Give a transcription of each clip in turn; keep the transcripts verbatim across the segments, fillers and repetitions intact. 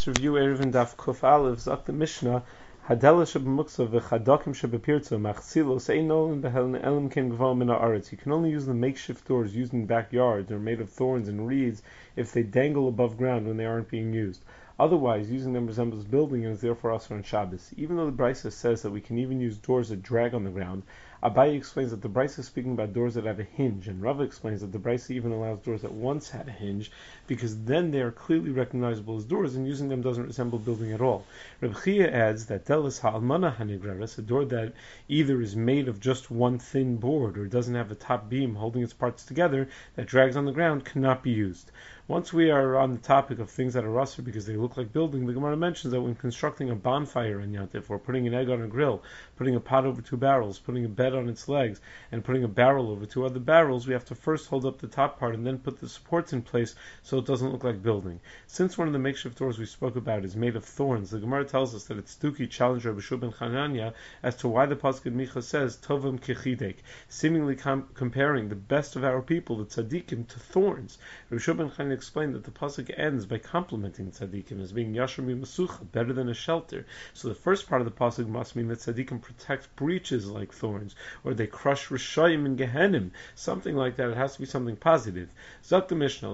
review Eruvin Daf Kuf Aleph, Zak the Mishnah, Hadela sheb'muksa v'chadokim sheb'pirtzo machzilos ein nolim behelen elim ken gval min haaretz. You can only use the makeshift doors used in backyards or made of thorns and reeds if they dangle above ground when they aren't being used. Otherwise, using them resembles building and is therefore also on Shabbos. Even though the Brisa says that we can even use doors that drag on the ground, Abaye explains that the Brisa is speaking about doors that have a hinge, and Rava explains that the Brisa even allows doors that once had a hinge, because then they are clearly recognizable as doors, and using them doesn't resemble building at all. Reb Chia adds that Delis ha'almana hanigrares, a door that either is made of just one thin board or doesn't have a top beam holding its parts together that drags on the ground, cannot be used. Once we are on the topic of things that are rusted because they look like building, the Gemara mentions that when constructing a bonfire in Yantif, or putting an egg on a grill, putting a pot over two barrels, putting a bed on its legs, and putting a barrel over two other barrels, we have to first hold up the top part and then put the supports in place so it doesn't look like building. Since one of the makeshift doors we spoke about is made of thorns, the Gemara tells us that it's Stuki challenged Rabbi Shua ben Chananya as to why the pasuk in Micha says Tovim kechidek, seemingly com- comparing the best of our people, the tzaddikim, to thorns. Rabbi Shua ben Chananya explained that the pasuk ends by complimenting tzaddikim as being yasher mimasucha, better than a shelter. So the first part of the pasuk must mean that tzaddikim protect breaches like thorns, or they crush rishayim in Gehenim, something like that. It has to be something positive. Zak the Mishnah,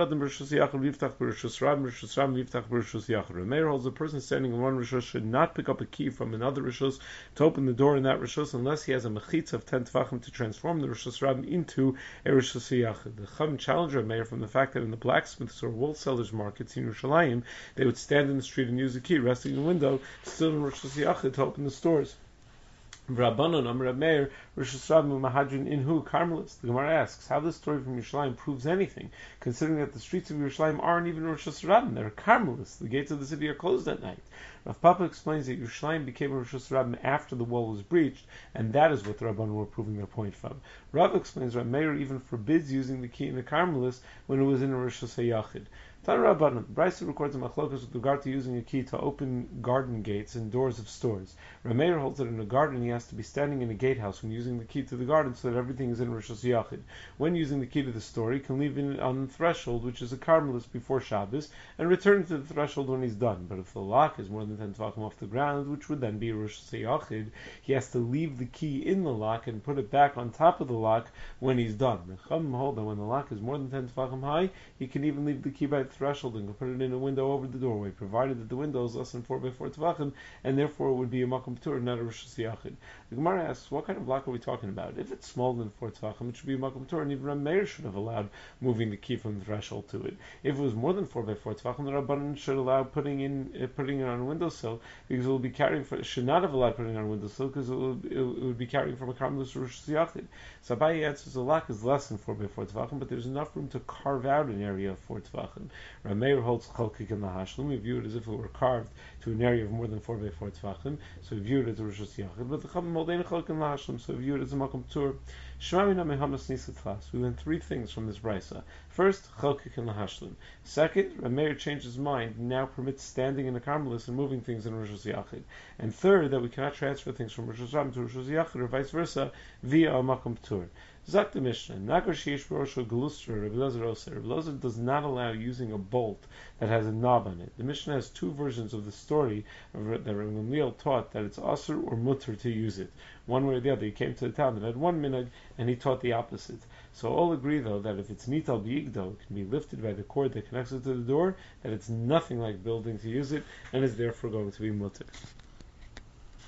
Meir holds the person standing in one rishus should not pick up a key from another rishus to open the door in that rishus unless he has a mechitza of ten tvachim to transform the rishus rabim into a rishus yachid. The Chum challenged Meir from the fact that in the blacksmiths or wool sellers markets in Yerushalayim, they would stand in the street and use a key resting in the window, still in rishus yachid, to open the stores. Rabbanon Amar Meir Rishus Rabim Mahadrin Inhu Carmelis. The Gemara asks how this story from Yerushalayim proves anything, considering that the streets of Yerushalayim aren't even Rishus Rabim; they're Carmelis. The gates of the city are closed at night. Rav Papa explains that Yerushalayim became a Rishus Rabim after the wall was breached, and that is what the Rabbanon were proving their point from. Rav explains that Meir even forbids using the key in the Carmelis when it was in a Rishus Hayachid. Tan Rabbanon, Brisa records a machlokas with regard to using a key to open garden gates and doors of stores. Rameir holds that in a garden he has to be standing in a gatehouse when using the key to the garden so that everything is in Rishus Yachid. When using the key to the store, he can leave it on the threshold, which is a Carmelis, before Shabbos, and return to the threshold when he's done. But if the lock is more than ten tvachim off the ground, which would then be Rishus Yachid, he has to leave the key in the lock and put it back on top of the lock when he's done. The Chum hold that when the lock is more than ten tvachim high, he can even leave the key by the threshold and put it in a window over the doorway, provided that the window is less than four by four tvachim, and therefore it would be a makom p'tur, not a rishus yachid. The Gemara asks, what kind of lock are we talking about? If it's smaller than four tvachim, it should be a makom p'tur, and even Rameir should have allowed moving the key from the threshold to it. If it was more than four by four tvachim, the Rabbanan should allow putting in uh, putting it on a windowsill, because it will be carrying. For, should not have allowed putting it on a windowsill, because it, will, it, it would be carrying from a carmelus to rishus yachid. So Abaye answers the lock is less than four by four tvachim, but there's enough room to carve out an area of four tvachim. Meir holds chalkik in the hashlim. We view it as if it were carved to an area of more than four by four tvachim, so we view it as a rishus yachid. But the chachamim hold ein chalkik in the hashlim, so we view it as a makom p'tur. Shmamina mehamas nisat. We learn three things from this brisa. First, chalkik in the hashlim. Second, Meir changed his mind and now permits standing in a carmelis and moving things in rishus yachid. And third, that we cannot transfer things from rishus rabim to rishus yachid or vice versa via a makom p'tur. Zak the Mishnah, Nagar Sheish Barosho Galustra, Rebbe Lezer Oser. Rebbe Lezer does not allow using a bolt that has a knob on it. The Mishnah has two versions of the story that Rebbe Gamliel taught that it's asur or mutter to use it. One way or the other, he came to a town that had one minhag, and he taught the opposite. So all agree, though, that if it's nital b'yigdo, it can be lifted by the cord that connects it to the door, that it's nothing like building to use it, and is therefore going to be mutter.